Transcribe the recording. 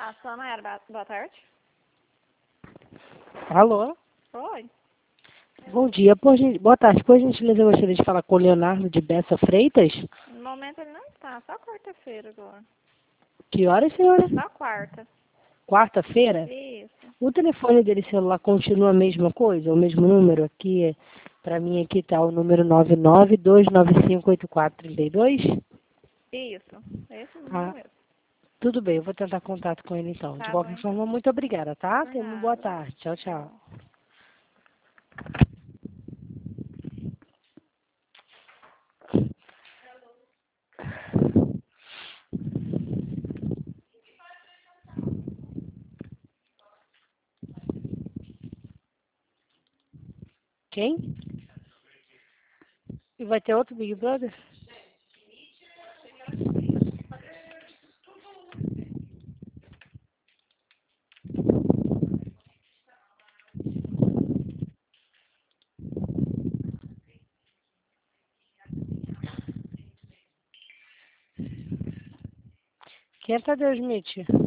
A Sana era, boa tarde. Alô? Oi. Bom dia, boa tarde. Por gentileza, eu gostaria de falar com o Leonardo de Bessa Freitas. No momento ele não está, só quarta-feira agora. Que horas, senhora? Só quarta. Quarta-feira? Isso. O telefone dele celular continua a mesma coisa, o mesmo número aqui? Para mim aqui está o número 992958432. Isso. Esse número Ah, mesmo. tudo bem, eu vou tentar contato com ele então. De Tá bom qualquer então. forma, muito obrigada, tá? Por Tenha uma boa nada. tarde. Tchau, tchau. Tchau. Quem? E vai ter outro Big Brother? Quem é Tadeu Smith?